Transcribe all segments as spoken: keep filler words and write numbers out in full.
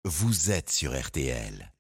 vous êtes sur R T L.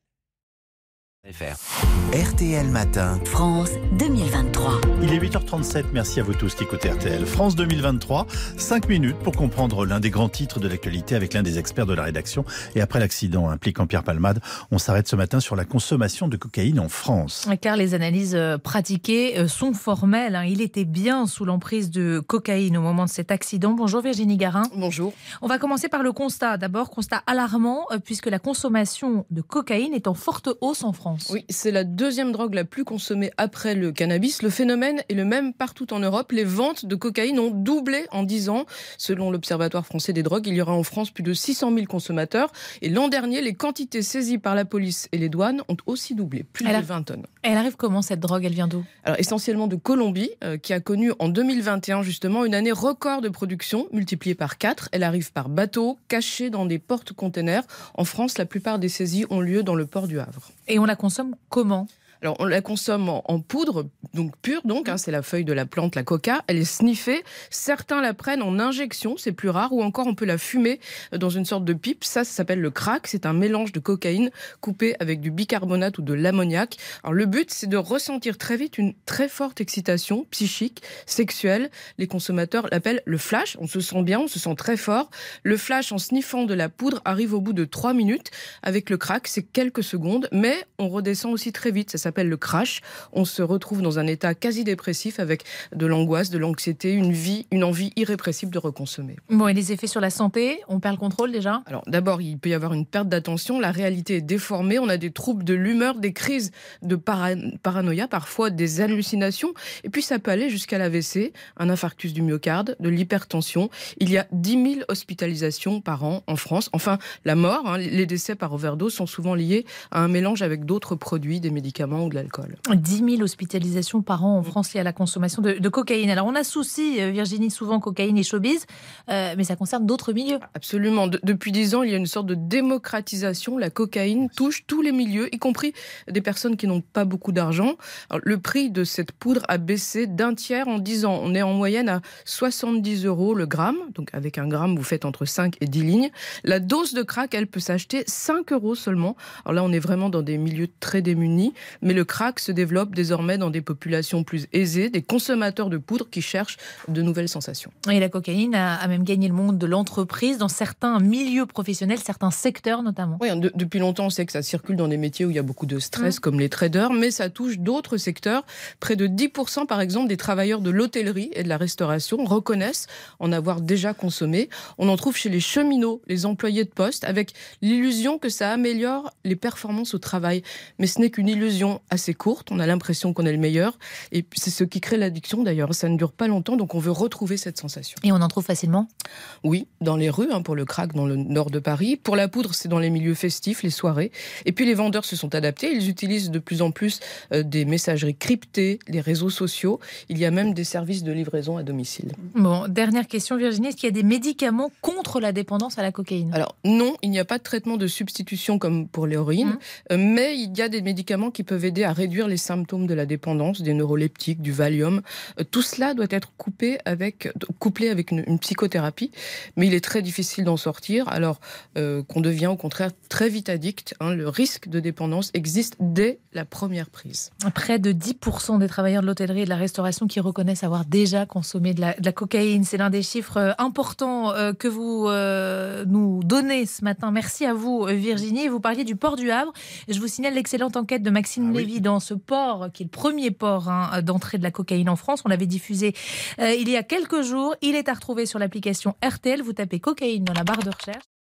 R T L Matin. France deux mille vingt-trois. Il est huit heures trente-sept, merci à vous tous qui écoutez R T L. France deux mille vingt-trois, cinq minutes pour comprendre l'un des grands titres de l'actualité avec l'un des experts de la rédaction. Et après l'accident impliquant Pierre Palmade, on s'arrête ce matin sur la consommation de cocaïne en France. Car les analyses pratiquées sont formelles. Il était bien sous l'emprise de cocaïne au moment de cet accident. Bonjour Virginie Garin. Bonjour. On va commencer par le constat. D'abord, constat alarmant puisque la consommation de cocaïne est en forte hausse en France. Oui, c'est la deuxième drogue la plus consommée après le cannabis. Le phénomène est le même partout en Europe. Les ventes de cocaïne ont doublé en dix ans. Selon l'Observatoire français des drogues, il y aura en France plus de six cent mille consommateurs. Et l'an dernier, les quantités saisies par la police et les douanes ont aussi doublé, plus elle de a... vingt tonnes. Elle arrive comment cette drogue? Elle vient d'où? Alors essentiellement de Colombie, euh, qui a connu en deux mille vingt et un justement une année record de production, multipliée par quatre. Elle arrive par bateau, cachée dans des porte-containers. En France, la plupart des saisies ont lieu dans le port du Havre. Et on la consomme comment? Alors, on la consomme en, en poudre, donc pure, donc, hein, c'est la feuille de la plante, la coca. Elle est sniffée. Certains la prennent en injection, c'est plus rare, ou encore on peut la fumer dans une sorte de pipe. Ça, ça s'appelle le crack. C'est un mélange de cocaïne coupé avec du bicarbonate ou de l'ammoniac. Alors, le but, c'est de ressentir très vite une très forte excitation psychique, sexuelle. Les consommateurs l'appellent le flash. On se sent bien, on se sent très fort. Le flash, en sniffant de la poudre, arrive au bout de trois minutes. Avec le crack, c'est quelques secondes, mais on redescend aussi très vite. Ça s'appelle le crash. On se retrouve dans un état quasi dépressif avec de l'angoisse, de l'anxiété, une vie, une envie irrépressible de reconsommer. Bon, et les effets sur la santé, on perd le contrôle déjà? Alors d'abord, il peut y avoir une perte d'attention, la réalité est déformée, on a des troubles de l'humeur, des crises de para- paranoïa, parfois des hallucinations, et puis ça peut aller jusqu'à l'A V C, un infarctus du myocarde, de l'hypertension. Il y a dix mille hospitalisations par an en France. Enfin, la mort, hein, les décès par overdose sont souvent liés à un mélange avec d'autres produits, des médicaments ou de l'alcool. dix mille hospitalisations par an en France liées à la consommation de, de cocaïne. Alors on associe, Virginie, souvent cocaïne et showbiz, euh, mais ça concerne d'autres milieux. Absolument. De, depuis dix ans, il y a une sorte de démocratisation. La cocaïne touche tous les milieux, y compris des personnes qui n'ont pas beaucoup d'argent. Alors, le prix de cette poudre a baissé d'un tiers en dix ans. On est en moyenne à soixante-dix euros le gramme. Donc avec un gramme, vous faites entre cinq et dix lignes. La dose de crack, elle peut s'acheter cinq euros seulement. Alors là, on est vraiment dans des milieux très démunis. Mais le crack se développe désormais dans des populations plus aisées, des consommateurs de poudre qui cherchent de nouvelles sensations. Et la cocaïne a, a même gagné le monde de l'entreprise dans certains milieux professionnels, certains secteurs notamment. Oui, de, depuis longtemps, on sait que ça circule dans des métiers où il y a beaucoup de stress, mmh. comme les traders, mais ça touche d'autres secteurs. Près de dix pour cent, par exemple, des travailleurs de l'hôtellerie et de la restauration reconnaissent en avoir déjà consommé. On en trouve chez les cheminots, les employés de poste, avec l'illusion que ça améliore les performances au travail. Mais ce n'est qu'une illusion assez courte, on a l'impression qu'on est le meilleur, et c'est ce qui crée l'addiction d'ailleurs, ça ne dure pas longtemps, donc on veut retrouver cette sensation. Et on en trouve facilement? Oui, dans les rues, hein, pour le crack dans le nord de Paris, pour la poudre c'est dans les milieux festifs, les soirées, et puis les vendeurs se sont adaptés, ils utilisent de plus en plus euh, des messageries cryptées, les réseaux sociaux, il y a même des services de livraison à domicile. Bon, dernière question Virginie, est-ce qu'il y a des médicaments contre la dépendance à la cocaïne? Alors non, il n'y a pas de traitement de substitution comme pour l'héroïne, mmh. euh, mais il y a des médicaments qui peuvent aider à réduire les symptômes de la dépendance, des neuroleptiques, du Valium. Euh, tout cela doit être coupé avec, couplé avec une, une psychothérapie, mais il est très difficile d'en sortir, alors euh, qu'on devient au contraire très vite addict. Hein, le risque de dépendance existe dès la première prise. Près de dix pour cent des travailleurs de l'hôtellerie et de la restauration qui reconnaissent avoir déjà consommé de la, de la cocaïne. C'est l'un des chiffres importants euh, que vous euh, nous donnez ce matin. Merci à vous Virginie. Vous parliez du port du Havre. Je vous signale l'excellente enquête de Maxime ah, Lévy oui. dans ce port, qui est le premier port hein, d'entrée de la cocaïne en France. On l'avait diffusé euh, il y a quelques jours. Il est à retrouver sur l'application R T L. Vous tapez cocaïne dans la barre de recherche.